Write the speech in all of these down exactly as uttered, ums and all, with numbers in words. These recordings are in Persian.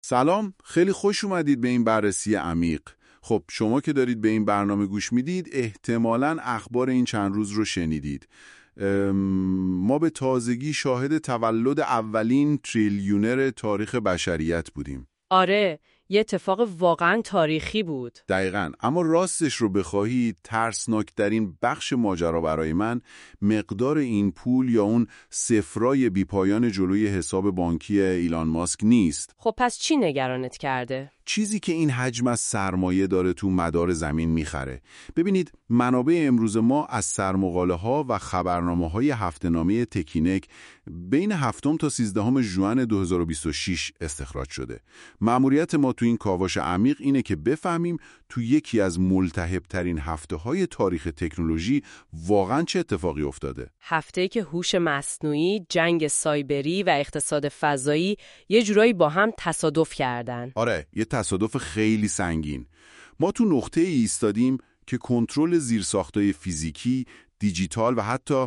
سلام، خیلی خوش اومدید به این بررسی عمیق. خب شما که دارید به این برنامه گوش میدید احتمالاً اخبار این چند روز رو شنیدید. ما به تازگی شاهد تولد اولین تریلیونر تاریخ بشریت بودیم. آره، یه اتفاق واقعاً تاریخی بود. دقیقاً، اما راستش رو بخواهید ترسناکترین بخش ماجرا برای من مقدار این پول یا اون صفرای بیپایان جلوی حساب بانکی ایلان ماسک نیست. خب پس چی نگرانت کرده؟ چیزی که این حجم از سرمایه داره تو مدار زمین میخره. ببینید، منابع امروز ما از سرمقاله ها و خبرنامه های هفته‌نامه تکینک بین هفتم تا سیزدهم ژوئن دو هزار و بیست و شش استخراج شده. مأموریت ما تو این کاوش عمیق اینه که بفهمیم تو یکی از ملتهب‌ترین هفته‌های تاریخ تکنولوژی واقعاً چه اتفاقی افتاده. هفته‌ای که هوش مصنوعی، جنگ سایبری و اقتصاد فضایی یه جورایی با هم تصادف کردن. آره، یه تصادف خیلی سنگین. ما تو نقطه ای ایستادیم که کنترل زیرساختای فیزیکی، دیجیتال و حتی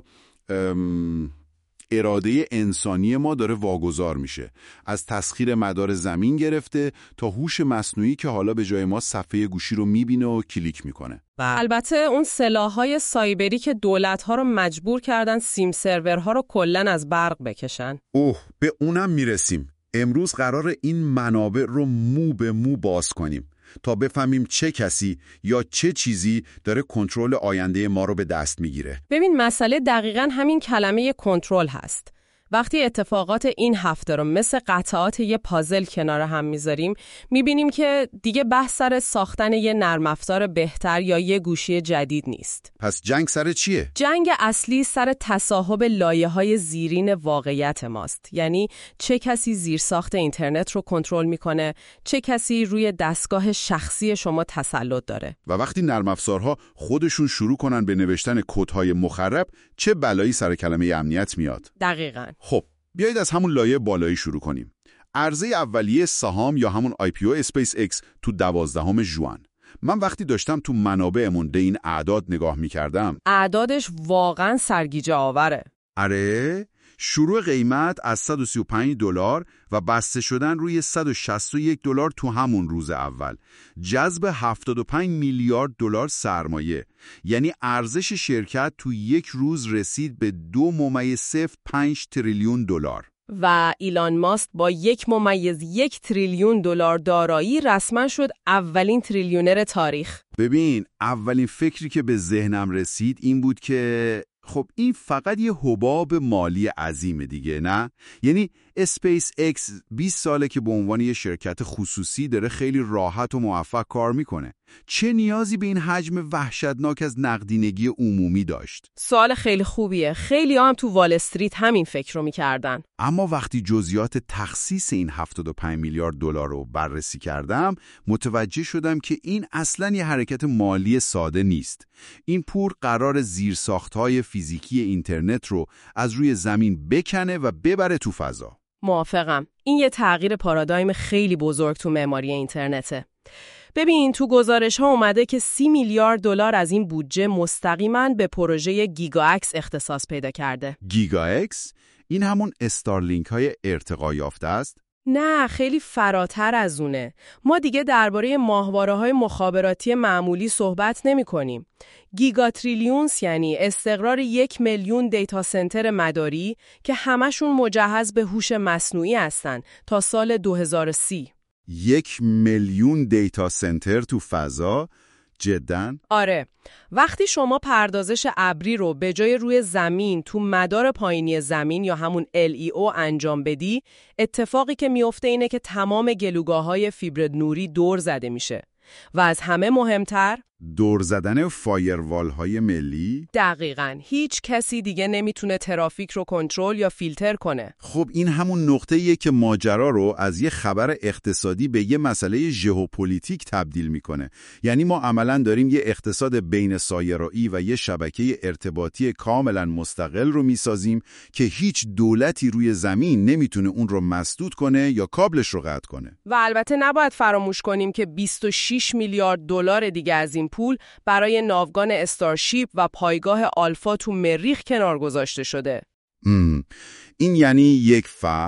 اراده انسانی ما داره واگذار میشه. از تسخیر مدار زمین گرفته تا هوش مصنوعی که حالا به جای ما صفحه گوشی رو میبینه و کلیک میکنه. و البته اون سلاح‌های سایبری که دولت‌ها رو مجبور کردن سیم سرورها رو کلاً از برق بکشن. اوه، به اونم میرسیم. امروز قرار این منابع رو مو به مو باز کنیم تا بفهمیم چه کسی یا چه چیزی داره کنترل آینده ما رو به دست میگیره. ببین، مسئله دقیقاً همین کلمه کنترل هست. وقتی اتفاقات این هفته رو مثل قطعات یه پازل کنار هم میذاریم، میبینیم که دیگه بحث سر ساختن یه نرم افزار بهتر یا یه گوشی جدید نیست. پس جنگ سر چیه؟ جنگ اصلی سر تصاحب لایه‌های زیرین واقعیت ماست. یعنی چه کسی زیرساخت اینترنت رو کنترل میکنه، چه کسی روی دستگاه شخصی شما تسلط داره. و وقتی نرم افزارها خودشون شروع کنن به نوشتن کدهای مخرب، چه بلایی سر کلمه امنیت میاد؟ دقیقاً. خب بیایید از همون لایه بالایی شروع کنیم. عرضه اولیه سهام یا همون آی پی او اسپیس ایکس تو دوازدهم ژوئن. من وقتی داشتم تو منابعمون به این اعداد نگاه می‌کردم، اعدادش واقعاً سرگیجه آوره. آره، شروع قیمت از صد و سی و پنج دلار و بسته شدن روی صد و شصت و یک دلار تو همون روز اول. جذب هفتاد و پنج میلیارد دلار سرمایه. یعنی ارزش شرکت تو یک روز رسید به دو ممیز صفر پنج تریلیون دلار. و ایلان ماسک با یک ممیز یک تریلیون دلار دارایی رسما شد اولین تریلیونر تاریخ. ببین، اولین فکری که به ذهنم رسید این بود که خب این فقط یه حباب مالی عظیمه دیگه، نه؟ یعنی اسپیس ایکس بیست ساله که به عنوان یه شرکت خصوصی داره خیلی راحت و موفق کار میکنه. چه نیازی به این حجم وحشتناک از نقدینگی عمومی داشت؟ سوال خیلی خوبیه. خیلی هم تو وال استریت همین فکر رو میکردن. اما وقتی جزئیات تخصیص این هفتاد و پنج میلیارد دلار رو بررسی کردم، متوجه شدم که این اصلاً یه حرکت مالی ساده نیست. این پول قرار زیرساخت‌های فیزیکی اینترنت رو از روی زمین بکنه و ببره تو فضا. موافقم. این یه تغییر پارادایم خیلی بزرگ تو معماری اینترنته. ببین، تو گزارش ها اومده که سی میلیارد دلار از این بودجه مستقیما به پروژه گیگا اکس اختصاص پیدا کرده. گیگا اکس؟ این همون استارلینک های ارتقا یافته است؟ نه، خیلی فراتر از اونه. ما دیگه درباره ماهواره‌های مخابراتی معمولی صحبت نمی کنیم. گیگا تریلیونز یعنی استقرار یک میلیون دیتا سنتر مداری که همشون مجهز به هوش مصنوعی هستن تا سال دو هزار و سی. یک میلیون دیتا سنتر تو فضا؟ جداً؟ آره. وقتی شما پردازش ابری رو به جای روی زمین تو مدار پایینی زمین یا همون ال ای او انجام بدی، اتفاقی که میفته اینه که تمام گلوگاه‌های فیبر نوری دور زده میشه. و از همه مهمتر دور زدن فایروال های ملی؟ دقیقاً. هیچ کسی دیگه نمیتونه ترافیک رو کنترل یا فیلتر کنه. خب این همون نقطه‌ایه که ماجرا رو از یه خبر اقتصادی به یه مسئله ژئوپلیتیک تبدیل میکنه. یعنی ما عملاً داریم یه اقتصاد بین سایره‌ای و یه شبکه ارتباطی کاملاً مستقل رو میسازیم که هیچ دولتی روی زمین نمیتونه اون رو مسدود کنه یا کابلش رو قطع کنه. و البته نباید فراموش کنیم که بیست و شش میلیارد دلار دیگه از این پول برای ناوگان استارشیپ و پایگاه آلفا تو مریخ کنار گذاشته شده. ام. این یعنی یک فرد،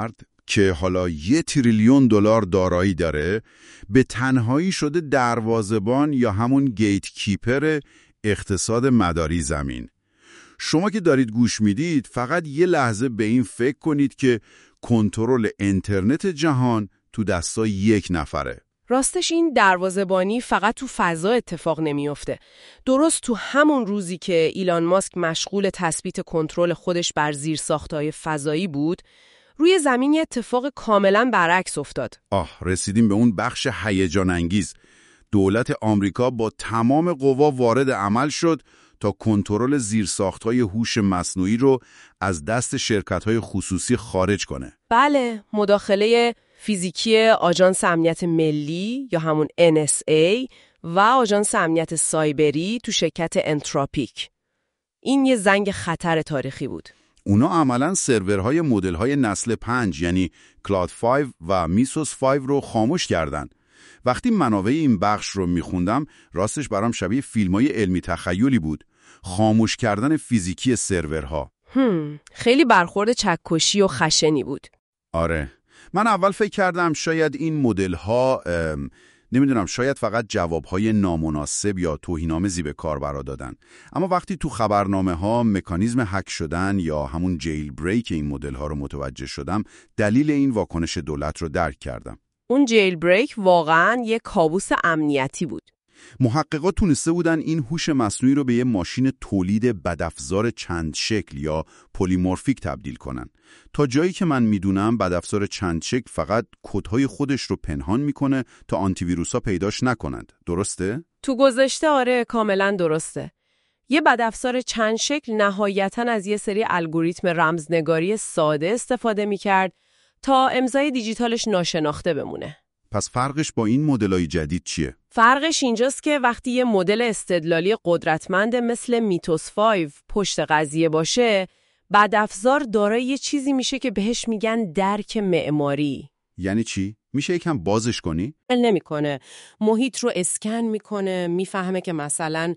که حالا یه تریلیون دلار دارایی داره به تنهایی شده دروازه‌بان یا همون گیت کیپر اقتصاد مداری زمین. شما که دارید گوش میدید فقط یه لحظه به این فکر کنید که کنترل اینترنت جهان تو دستای یک نفره. راستش این دروازه‌بانی فقط تو فضا اتفاق نمیفته. درست تو همون روزی که ایلان ماسک مشغول تثبیت کنترل خودش بر زیرساخت‌های فضایی بود، روی زمین یه اتفاق کاملاً برعکس افتاد. آه، رسیدیم به اون بخش هیجان انگیز. دولت آمریکا با تمام قوا وارد عمل شد تا کنترل زیرساخت‌های هوش مصنوعی رو از دست شرکت‌های خصوصی خارج کنه. بله، مداخله فیزیکی آژانس امنیت ملی یا همون ان اس ای و آژانس امنیت سایبری تو شرکت انتروپیک. این یه زنگ خطر تاریخی بود. اونا عملاً سرورهای مدل‌های نسل پنج یعنی کلاود پنج و میسوس پنج رو خاموش کردن. وقتی منابع این بخش رو میخوندم راستش برام شبیه فیلمای علمی تخیلی بود. خاموش کردن فیزیکی سرورها. هم، خیلی برخورد چکشی و خشنی بود. آره. من اول فکر کردم شاید این مدل‌ها نمیدونم شاید فقط جوابهای نامناسب یا توهین‌آمیزی به کاربرا دادن. اما وقتی تو خبرنامه‌ها مکانیزم هک شدن یا همون جیل بریک این مدل‌ها رو متوجه شدم، دلیل این واکنش دولت رو درک کردم. اون جیل بریک واقعاً یه کابوس امنیتی بود. محققات تونسته بودن این هوش مصنوعی رو به یه ماشین تولید بدافزار چند شکل یا پلیمورفیک تبدیل کنن. تا جایی که من میدونم بدافزار چند شکل فقط کدهای خودش رو پنهان میکنه تا آنتی ویروسا پیداش نکنند. درسته؟ تو گذشته آره، کاملا درسته. یه بدافزار چند شکل نهایتاً از یه سری الگوریتم رمزنگاری ساده استفاده میکرد تا امضای دیجیتالش ناشناخته بمونه. پس فرقش با این مدل‌های جدید چیه؟ فرقش اینجاست که وقتی یه مدل استدلالی قدرتمند مثل میتوس پنج پشت قضیه باشه، بدافزار دارای یه چیزی میشه که بهش میگن درک معماری. یعنی چی؟ میشه یکم بازش کنی؟ نمیکنه. محیط رو اسکن میکنه، میفهمه که مثلا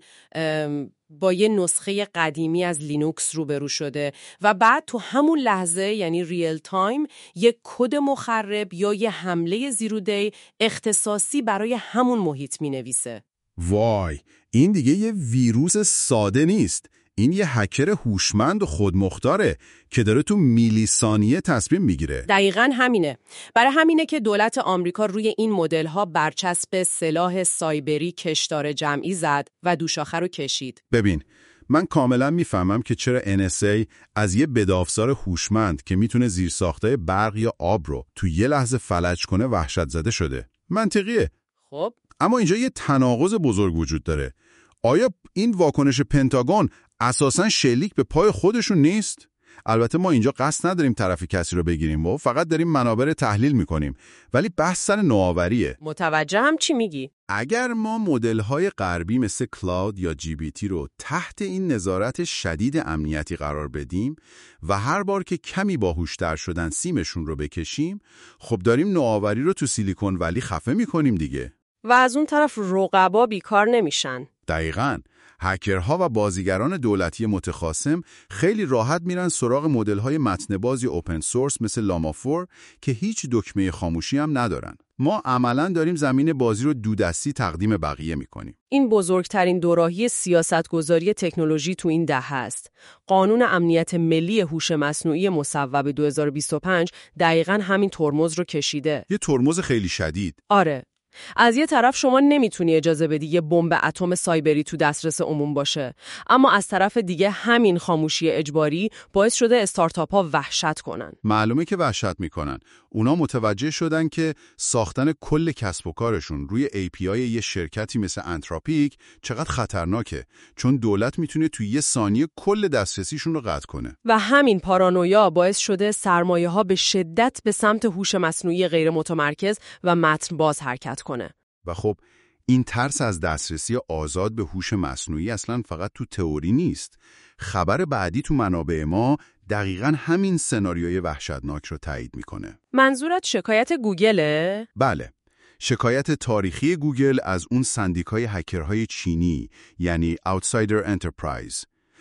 با یه نسخه قدیمی از لینوکس روبرو شده و بعد تو همون لحظه یعنی ریل تایم یه کد مخرب یا یه حمله زیرودی اختصاصی برای همون محیط مینویسه. وای، این دیگه یه ویروس ساده نیست. این یه هکر هوشمند و خودمختاره که داره تو میلی ثانیه تصمیم میگیره. دقیقاً همینه. برای همینه که دولت آمریکا روی این مدل‌ها برچسب سلاح سایبری کشدار جمعی زد و دوشاخه رو کشید. ببین، من کاملا میفهمم که چرا ان اس ای از یه بدافزار هوشمند که میتونه زیرساختای برق یا آب رو تو یه لحظه فلج کنه وحشت زده شده. منطقیه. خب، اما اینجا یه تناقض بزرگ وجود داره. آیا این واکنش پنتاگون اساساً شلیک به پای خودشون نیست؟ البته ما اینجا قصد نداریم طرف کسی رو بگیریم و فقط داریم منابع رو تحلیل میکنیم، ولی بحث سر نوآوریه. متوجه هم چی میگی؟ اگر ما مدل‌های غربی مثل کلاود یا جی بی تی رو تحت این نظارت شدید امنیتی قرار بدیم و هر بار که کمی باهوشتر شدن سیمشون رو بکشیم، خب داریم نوآوری رو تو سیلیکون ولی خفه میکنیم دیگه. و از اون طرف رقبا بیکار نمیشن. دقیقاً. هکرها و بازیگران دولتی متخاصم خیلی راحت میرن سراغ مدل‌های متن‌باز یا اوپن سورس مثل لاما فور که هیچ دکمه خاموشی هم ندارن. ما عملاً داریم زمین بازی رو دودستی تقدیم بقیه میکنیم. این بزرگترین دوراهی سیاستگذاری تکنولوژی تو این دهه است. قانون امنیت ملی هوش مصنوعی مصوب دو هزار و بیست و پنج دقیقاً همین ترمز رو کشیده. یه ترمز خیلی شدید. آره. از یه طرف شما نمیتونی اجازه بدی یه بمب اتم سایبری تو دسترس عموم باشه، اما از طرف دیگه همین خاموشی اجباری باعث شده استارتاپ ها وحشت کنن. معلومه که وحشت میکنن. اونا متوجه شدن که ساختن کل کسب و کارشون روی ای پی آی یه شرکتی مثل انتروپیک چقدر خطرناکه، چون دولت میتونه توی یه ثانیه کل دسترسیشون رو قطع کنه. و همین پارانویا باعث شده سرمایه ها به شدت به سمت هوش مصنوعی غیر متمرکز و متن باز حرکت کنه. و خب این ترس از دسترسی آزاد به هوش مصنوعی اصلا فقط تو تئوری نیست. خبر بعدی تو منابع ما دقیقاً همین سناریوی وحشتناک رو تایید میکنه. منظورت شکایت گوگله؟ بله. شکایت تاریخی گوگل از اون سندیکای هکرهای چینی یعنی Outsider Enterprise.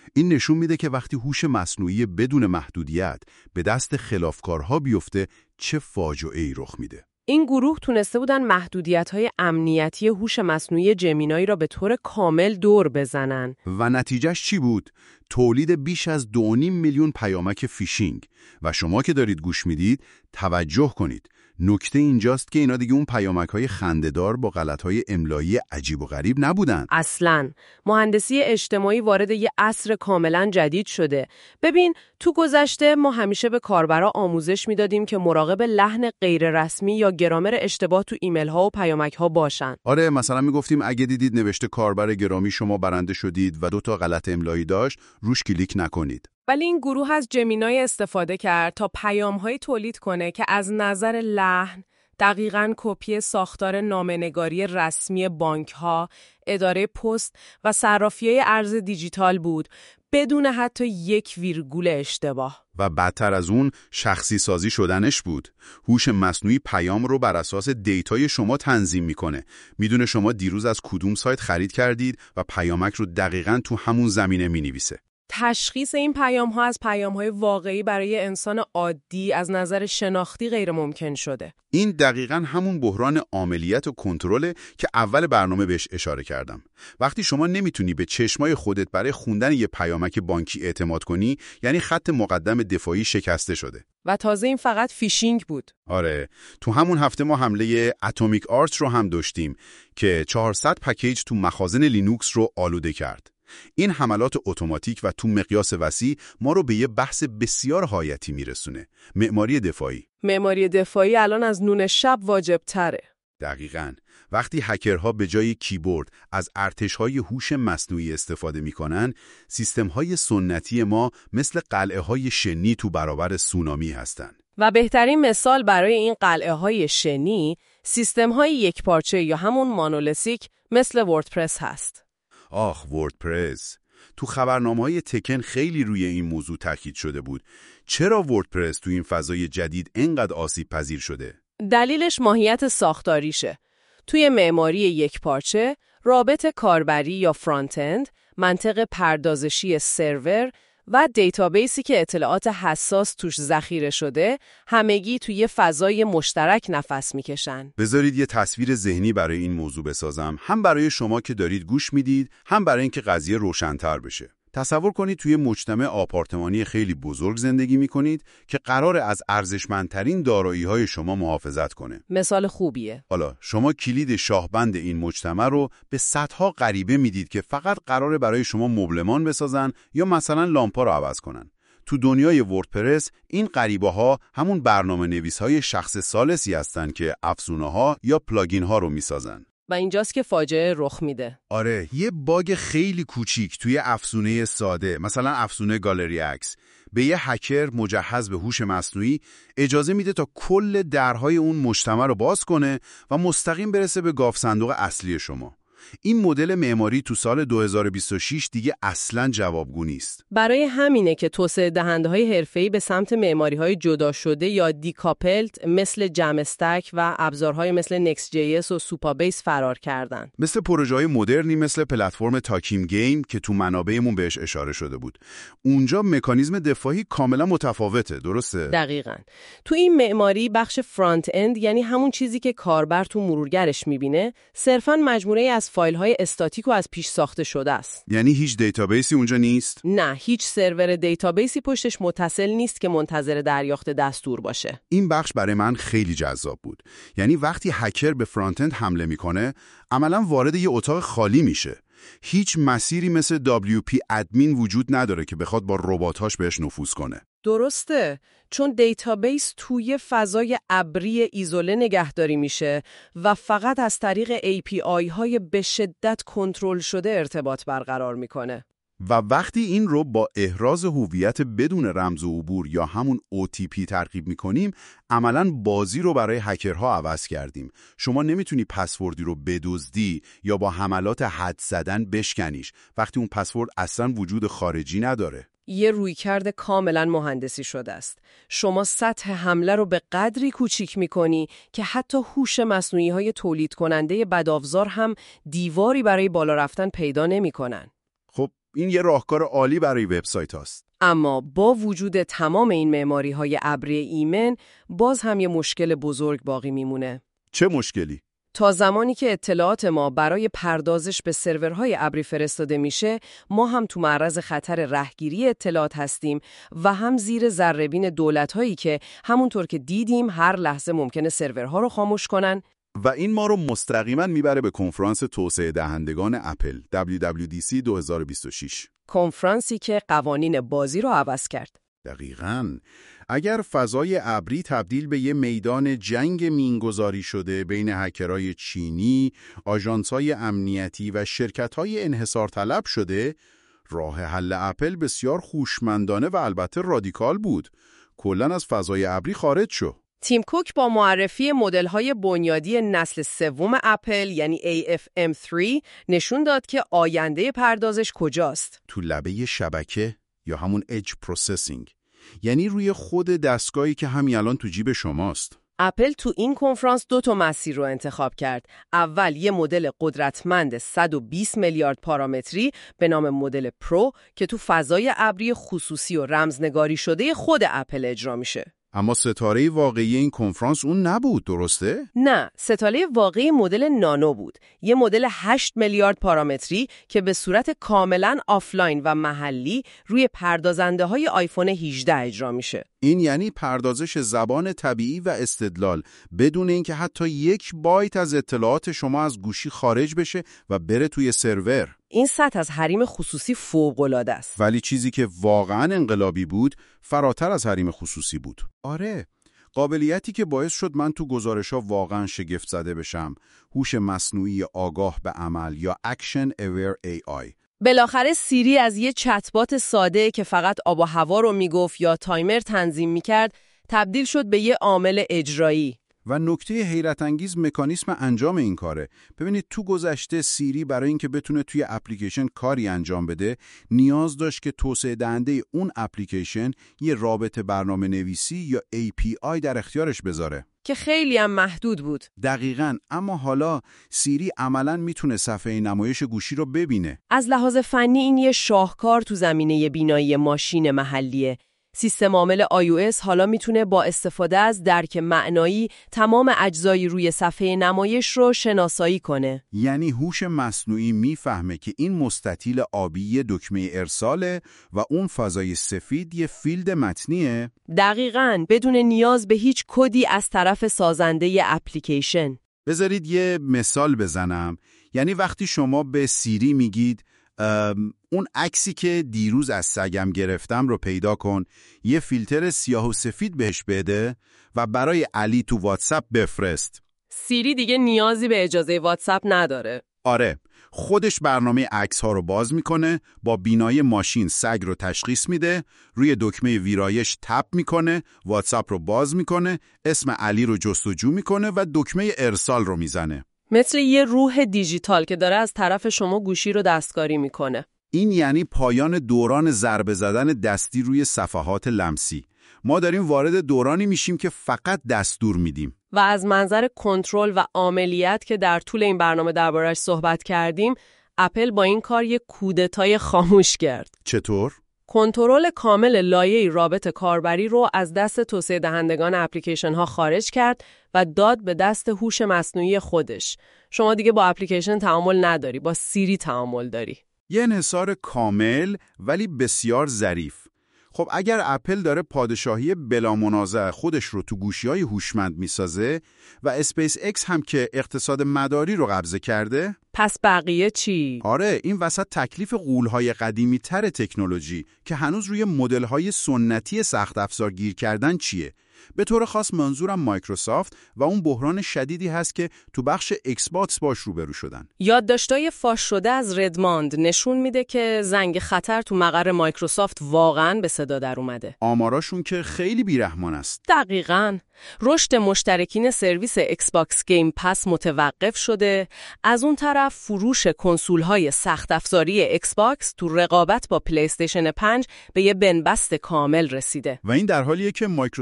این نشون میده که وقتی هوش مصنوعی بدون محدودیت به دست خلافکارها بیفته چه فاجعه‌ای رخ میده. این گروه تونسته بودن محدودیت‌های امنیتی هوش مصنوعی جمینای را به طور کامل دور بزنن. و نتیجهش چی بود؟ تولید بیش از دو و نیم میلیون پیامک فیشینگ. و شما که دارید گوش میدید توجه کنید. نکته اینجاست که اینا دیگه اون پیامک‌های خنده‌دار با غلط‌های املایی عجیب و غریب نبودن. اصلاً مهندسی اجتماعی وارد یه عصر کاملاً جدید شده. ببین، تو گذشته ما همیشه به کاربرا آموزش میدادیم که مراقب لحن غیر رسمی یا گرامر اشتباه تو ایمیل‌ها و پیامک‌ها باشن. آره، مثلا میگفتیم اگه دیدید نوشته کاربر گرامی شما برنده شدید و دو تا غلط املایی داشت، روش کلیک نکنید. ولی این گروه از جمینای استفاده کرد تا پیام‌هایی تولید کنه که از نظر لحن دقیقاً کپی ساختار نامه‌نگاری رسمی بانک‌ها، اداره پست و صرافی‌های ارز دیجیتال بود، بدون حتی یک ویرگول اشتباه. و بدتر از اون شخصی سازی شدنش بود. هوش مصنوعی پیام رو بر اساس دیتای شما تنظیم میکنه. میدونه شما دیروز از کدوم سایت خرید کردید و پیامک رو دقیقاً تو همون زمینه مینویسه. تشخیص این پیام‌ها از پیام‌های واقعی برای انسان عادی از نظر شناختی غیر ممکن شده. این دقیقاً همون بحران عاملیت و کنترل که اول برنامه بهش اشاره کردم. وقتی شما نمیتونی به چشمای خودت برای خوندن یه پیامک بانکی اعتماد کنی، یعنی خط مقدم دفاعی شکسته شده. و تازه این فقط فیشینگ بود. آره، تو همون هفته ما حمله اتمیک آرت رو هم داشتیم که چهارصد پکیج تو مخازن لینوکس رو آلوده کرد. این حملات اتوماتیک و تو مقیاس وسیع ما رو به یه بحث بسیار حیاتی میرسونه. معماری دفاعی. معماری دفاعی الان از نون شب واجب تره. دقیقاً. وقتی هکرها به جای کیبورد از ارتش‌های هوش مصنوعی استفاده می‌کنن، سیستم‌های سنتی ما مثل قلعه‌های شنی تو برابر سونامی هستن. و بهترین مثال برای این قلعه‌های شنی، سیستم‌های یکپارچه یا همون مانولیتیک مثل وردپرس هست. آخ، وردپرس. تو خبرنامه‌های تکن خیلی روی این موضوع تاکید شده بود. چرا وردپرس تو این فضای جدید انقدر آسیب پذیر شده؟ دلیلش ماهیت ساختاریشه. توی معماری یکپارچه، رابط کاربری یا فرانت اند، منطق پردازشی سرور و دیتابیسی که اطلاعات حساس توش ذخیره شده، همگی توی فضای مشترک نفس میکشن. بذارید یه تصویر ذهنی برای این موضوع بسازم، هم برای شما که دارید گوش میدید، هم برای اینکه قضیه روشن‌تر بشه. تصور کنید توی مجتمع آپارتمانی خیلی بزرگ زندگی می‌کنید که قراره از ارزشمندترین دارایی‌های شما محافظت کنه. مثال خوبیه. حالا شما کلید شاهبند این مجتمع رو به صدها غریبه میدید که فقط قراره برای شما مبلمان بسازن یا مثلا لامپا رو عوض کنن. تو دنیای وردپرس این غریبه‌ها همون برنامه‌نویس‌های شخص ثالثی هستن که افزونه‌ها یا پلاگین‌ها رو می‌سازن. و اینجاست که فاجعه رخ میده. آره، یه باگ خیلی کوچیک توی افزونه ساده، مثلا افزونه گالری عکس، به یه هکر مجهز به هوش مصنوعی اجازه میده تا کل درهای اون مجتمع رو باز کنه و مستقیم برسه به گاف صندوق اصلی شما. این مدل معماری تو سال دو هزار و بیست و شش دیگه اصلاً جوابگو نیست. برای همینه که توسعه دهنده‌های حرفه‌ای به سمت معماری‌های جدا شده یا دیکاپلد مثل جمستک و ابزارهای مثل نکست جی اس و سوپابیس فرار کردن. مثل پروژه‌های مدرنی مثل پلتفرم تاکیم گیم که تو منابعمون بهش اشاره شده بود. اونجا مکانیزم دفاعی کاملا متفاوته، درسته؟ دقیقاً. تو این معماری بخش فرانت اند، یعنی همون چیزی که کاربر تو مرورگرش می‌بینه، صرفاً مجموعه‌ای از فایل‌های استاتیک و از پیش ساخته شده است. یعنی هیچ دیتابیسی اونجا نیست؟ نه، هیچ سرور دیتابیسی پشتش متصل نیست که منتظر دریافت دستور باشه. این بخش برای من خیلی جذاب بود. یعنی وقتی هکر به فرانت اند حمله میکنه، عملاً وارد یه اتاق خالی میشه. هیچ مسیری مثل دبلیو پی ادمین وجود نداره که بخواد با ربات‌هاش بهش نفوذ کنه. درسته، چون دیتابیس توی فضای ابری ایزوله نگهداری میشه و فقط از طریق ای پی آی های به شدت کنترل شده ارتباط برقرار میکنه. و وقتی این رو با احراز هویت بدون رمز و عبور یا همون او تی پی ترکیب میکنیم، عملاً بازی رو برای هکرها عوض کردیم. شما نمیتونی پسوردی رو بدزدی یا با حملات حد زدن بشکنیش وقتی اون پسورد اصلاً وجود خارجی نداره. یه رویکرد کاملا مهندسی شده است. شما سطح حمله رو به قدری کوچیک می‌کنی که حتی هوش مصنوعی‌های تولید کننده بدافزار هم دیواری برای بالا رفتن پیدا نمی‌کنن. خب این یه راهکار عالی برای وبسایت هاست. اما با وجود تمام این معماری‌های ابری ایمن، باز هم یه مشکل بزرگ باقی میمونه. چه مشکلی؟ تا زمانی که اطلاعات ما برای پردازش به سرورهای ابری فرستاده میشه، ما هم تو معرض خطر رهگیری اطلاعات هستیم و هم زیر ذره‌بین دولت‌هایی که همونطور که دیدیم هر لحظه ممکنه سرورها رو خاموش کنن. و این ما رو مستقیما میبره به کنفرانس توسعه دهندگان اپل دبلیو دبلیو دی سی دو هزار و بیست و شش. کنفرانسی که قوانین بازی رو عوض کرد. دقیقاً. اگر فضای ابری تبدیل به یه میدان جنگ مینگذاری شده بین هکرهای چینی، آژانس‌های امنیتی و شرکت‌های انحصار طلب شده، راه حل اپل بسیار هوشمندانه و البته رادیکال بود. کلاً از فضای ابری خارج شو. تیم کوک با معرفی مدل‌های بنیادی نسل سوم اپل یعنی ای اف ام سه نشون داد که آینده پردازش کجاست. تو لبه شبکه یا همون اج پروسسینگ، یعنی روی خود دستگاهی که همین الان تو جیب شماست. اپل تو این کنفرانس دو تا مسیر رو انتخاب کرد. اول یه مدل قدرتمند صد و بیست میلیارد پارامتری به نام مدل پرو که تو فضای ابری خصوصی و رمزنگاری شده خود اپل اجرا میشه. اما ستاره واقعی این کنفرانس اون نبود، درسته؟ نه، ستاره واقعی مدل نانو بود. یه مدل هشت میلیارد پارامتری که به صورت کاملاً آفلاین و محلی روی پردازنده های آیفون هجده اجرا میشه. این یعنی پردازش زبان طبیعی و استدلال بدون اینکه حتی یک بایت از اطلاعات شما از گوشی خارج بشه و بره توی سرور. این سطح از حریم خصوصی فوق‌العاده است. ولی چیزی که واقعاً انقلابی بود، فراتر از حریم خصوصی بود. آره، قابلیتی که باعث شد من تو گزارش‌ها واقعاً شگفت زده بشم، هوش مصنوعی آگاه به عمل یا Action Aware ای آی. بالاخره سیری از یه چتبات ساده که فقط آب و هوا رو میگفت یا تایمر تنظیم میکرد، تبدیل شد به یه عامل اجرایی. و نکته حیرت انگیز مکانیسم انجام این کاره. ببینید تو گذشته سیری برای اینکه بتونه توی اپلیکیشن کاری انجام بده نیاز داشت که توسعه دهنده اون اپلیکیشن یه رابط برنامه نویسی یا ای پی آی در اختیارش بذاره که خیلی هم محدود بود. دقیقاً. اما حالا سیری عملاً میتونه صفحه نمایش گوشی رو ببینه. از لحاظ فنی این یه شاهکار تو زمینه بینایی ماشین محلیه. سیستم عامل آی او اس حالا میتونه با استفاده از درک معنایی تمام اجزای روی صفحه نمایش رو شناسایی کنه. یعنی هوش مصنوعی میفهمه که این مستطیل آبی دکمه ارساله و اون فضای سفید یه فیلد متنیه. دقیقاً، بدون نیاز به هیچ کدی از طرف سازنده اپلیکیشن. بذارید یه مثال بزنم. یعنی وقتی شما به سیری میگید اون عکسی که دیروز از سگم گرفتم رو پیدا کن، یه فیلتر سیاه و سفید بهش بده و برای علی تو واتساپ بفرست. سیری دیگه نیازی به اجازه واتساپ نداره. آره، خودش برنامه عکس ها رو باز میکنه، با بینایی ماشین سگ رو تشخیص میده، روی دکمه ویرایش تپ میکنه، واتساپ رو باز میکنه، اسم علی رو جستجو میکنه و دکمه ارسال رو میزنه. مثل یه روح دیجیتال که داره از طرف شما گوشی رو دستکاری میکنه. این یعنی پایان دوران ضربه زدن دستی روی صفحات لمسی. ما داریم وارد دورانی میشیم که فقط دستور میدیم. و از منظر کنترل و عاملیت که در طول این برنامه دربارش صحبت کردیم، اپل با این کار یک کودتای خاموش کرد. چطور؟ کنترل کامل لایه رابط کاربری رو از دست توسعه دهندگان اپلیکیشن ها خارج کرد و داد به دست هوش مصنوعی خودش. شما دیگه با اپلیکیشن تعامل نداری، با سیری تعامل داری. یه انحصار کامل ولی بسیار ظریف. خب اگر اپل داره پادشاهی بلا منازع خودش رو تو گوشی‌های هوشمند میسازه و اسپیس اکس هم که اقتصاد مداری رو قبضه کرده، پس بقیه چی؟ آره، این وسط تکلیف غول‌های قدیمی تر تکنولوژی که هنوز روی مدل‌های سنتی سخت افزار گیر کردن چیه؟ به طور خاص منظورم مایکروسافت و اون بحران شدیدی هست که تو بخش ایکس باکس باش روبرو شدن. یادداشت‌های فاش شده از ردماند نشون میده که زنگ خطر تو مقر مایکروسافت واقعاً به صدا در اومده. آماراشون که خیلی بیرحمان است. دقیقاً. رشد مشترکین سرویس ایکس باکس گیم پس متوقف شده. از اون طرف فروش کنسول‌های سخت افزاری ایکس باکس تو رقابت با پلی استیشن پنج به یه بنبست کامل رسیده. و این در حالیه که مایکروسافت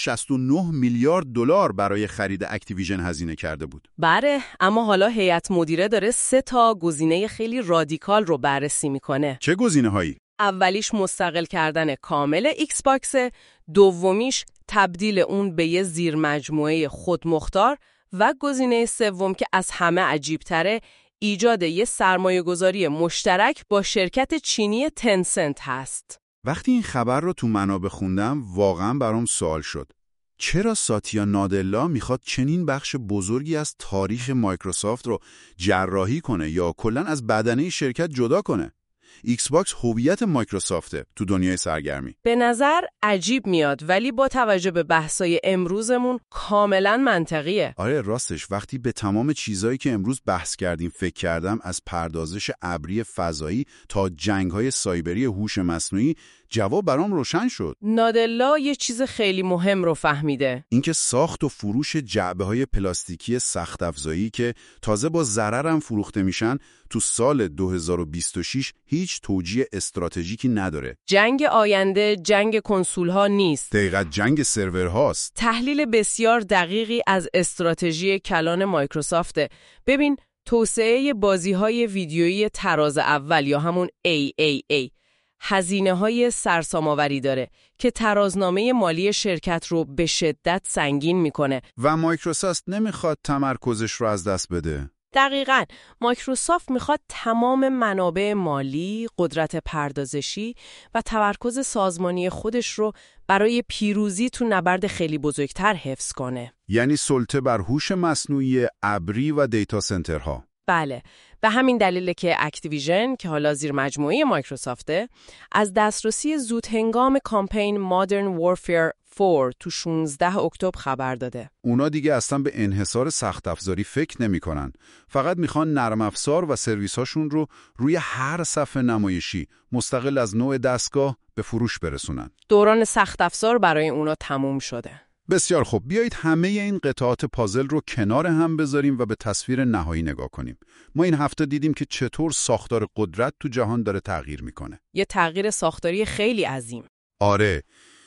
شصت و نه میلیارد دلار برای خرید اکتیویژن هزینه کرده بود. بله، اما حالا هیئت مدیره داره سه تا گزینه خیلی رادیکال رو بررسی میکنه. چه گزینه‌هایی؟ اولیش مستقل کردن کامل ایکس باکس، دومیش تبدیل اون به یه زیرمجموعه خودمختار و گزینه سوم که از همه عجیب‌تره ایجاد یه سرمایه‌گذاری مشترک با شرکت چینی تنسنت هست. وقتی این خبر رو تو منابع خوندم واقعا برام سوال شد. چرا ساتیا نادلا میخواد چنین بخش بزرگی از تاریخ مایکروسافت رو جراحی کنه یا کلاً از بدنه شرکت جدا کنه؟ ایکس باکس هویت مایکروسافته تو دنیای سرگرمی. به نظر عجیب میاد ولی با توجه به بحثای امروزمون کاملا منطقیه. آره راستش وقتی به تمام چیزایی که امروز بحث کردیم فکر کردم، از پردازش ابری فضایی تا جنگ‌های سایبری هوش مصنوعی، جواب برام روشن شد. نادلا یه چیز خیلی مهم رو فهمیده. اینکه ساخت و فروش جعبه‌های پلاستیکی سخت افزایی که تازه با ضرر هم فروخته میشن تو سال دو هزار و بیست و شش هیچ توجیه استراتژیکی نداره. جنگ آینده جنگ کنسول‌ها نیست. دقیقاً جنگ سرورهاست. تحلیل بسیار دقیقی از استراتژی کلان مایکروسافته. ببین توسعه بازی‌های ویدیویی طراز اول یا همون ای ای ای هزینه‌های سرسام‌آوری داره که ترازنامه مالی شرکت رو به شدت سنگین میکنه و مایکروسافت نمیخواد تمرکزش رو از دست بده. دقیقاً مایکروسافت میخواد تمام منابع مالی، قدرت پردازشی و تمرکز سازمانی خودش رو برای پیروزی تو نبرد خیلی بزرگتر حفظ کنه. یعنی سلطه بر هوش مصنوعی، ابری و دیتا سنترها. بله، به همین دلیله که اکتیویژن که حالا زیر مجموعه مایکروسافته از دسترسی زود هنگام کامپین مادرن وارفیر چهار تو شانزده اکتبر خبر داده. اونا دیگه اصلا به انحصار سخت افزاری فکر نمی کنن. فقط میخوان نرم افزار و سرویس هاشون رو روی هر صفحه نمایشی مستقل از نوع دستگاه به فروش برسونن. دوران سخت افزار برای اونا تموم شده. بسیار خوب، بیایید همه این قطعات پازل رو کنار هم بذاریم و به تصویر نهایی نگاه کنیم. ما این هفته دیدیم که چطور ساختار قدرت تو جهان داره تغییر میکنه. یه تغییر ساختاری خیلی عظیم. آره،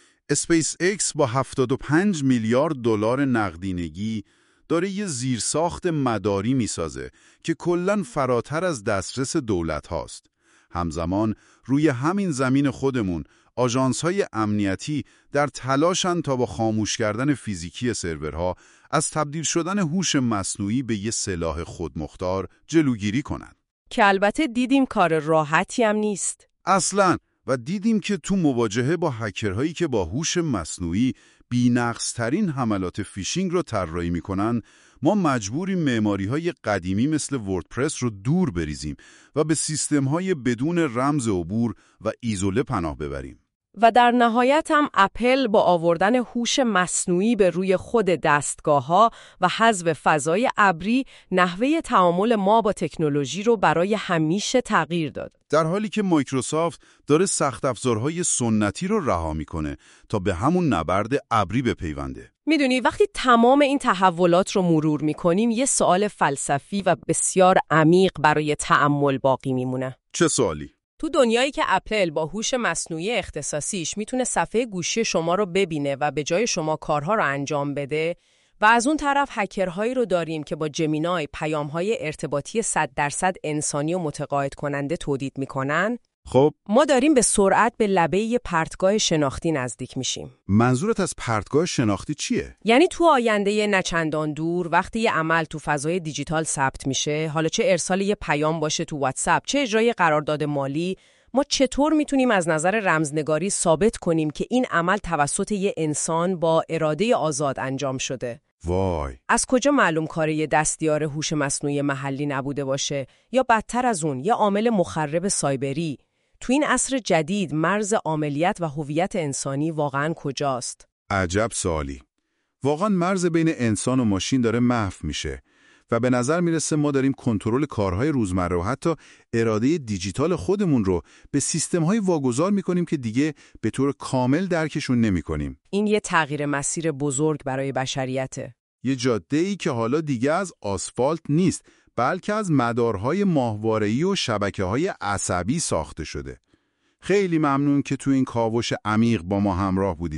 اسپیس ایکس با هفتاد و پنج میلیارد دلار نقدینگی داره یه زیرساخت مداری میسازه که کلاً فراتر از دسترس دولت هاست. همزمان روی همین زمین خودمون آژانس‌های امنیتی در تلاشن تا با خاموش کردن فیزیکی سرورها از تبدیل شدن هوش مصنوعی به یه سلاح خودمختار جلوگیری کنند. که البته دیدیم کار راحتی هم نیست. اصلاً، و دیدیم که تو مواجهه با هکرهایی که با هوش مصنوعی بی‌نقص‌ترین حملات فیشینگ رو طراحی می‌کنن، ما مجبوریم معماری‌های قدیمی مثل وردپرس رو دور بریزیم و به سیستم‌های بدون رمز عبور و ایزوله پناه ببریم. و در نهایت هم اپل با آوردن هوش مصنوعی به روی خود دستگاه‌ها و حذف فضای ابری نحوه تعامل ما با تکنولوژی رو برای همیشه تغییر داد. در حالی که مایکروسافت داره سخت افزارهای سنتی رو رها میکنه تا به همون نبرد ابری بپیونده. میدونی وقتی تمام این تحولات رو مرور میکنیم یه سوال فلسفی و بسیار عمیق برای تأمل باقی میمونه. چه سوالی؟ تو دنیایی که اپل با هوش مصنوعی اختصاصیش میتونه صفحه گوشی شما رو ببینه و به جای شما کارها رو انجام بده و از اون طرف هکرهایی رو داریم که با جمینای پیام‌های ارتباطی صد درصد انسانی و متقاعد کننده تولید میکنن، خب ما داریم به سرعت به لبه یه پرتگاه شناختی نزدیک میشیم. منظورت از پرتگاه شناختی چیه؟ یعنی تو آینده نچندان دور وقتی یه عمل تو فضای دیجیتال ثبت میشه، حالا چه ارسال یه پیام باشه تو واتساپ، چه اجرای قرارداد مالی، ما چطور میتونیم از نظر رمزنگاری ثابت کنیم که این عمل توسط یه انسان با اراده آزاد انجام شده؟ وای، از کجا معلوم کار یه دستیار هوش مصنوعی محلی نبوده باشه یا بدتر از اون یه عامل مخرب سایبری؟ تو این عصر جدید مرز عاملیت و هویت انسانی واقعاً کجاست؟ عجب سوالی. واقعاً مرز بین انسان و ماشین داره محو میشه و به نظر میرسه ما داریم کنترل کارهای روزمره و حتی اراده دیجیتال خودمون رو به سیستم‌های واگذار میکنیم که دیگه به طور کامل درکشون نمیکنیم. این یه تغییر مسیر بزرگ برای بشریته. یه جاده‌ای که حالا دیگه از آسفالت نیست، بلکه از مدارهای ماهواره‌ای و شبکه‌های عصبی ساخته شده. خیلی ممنون که تو این کاوش عمیق با ما همراه بودید.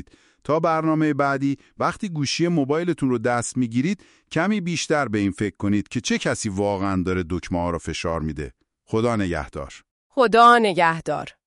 تا برنامه بعدی وقتی گوشی موبایلتون رو دست میگیرید کمی بیشتر به این فکر کنید که چه کسی واقعاً داره دکمه ها رو فشار میده. خدا نگهدار. خدا نگهدار.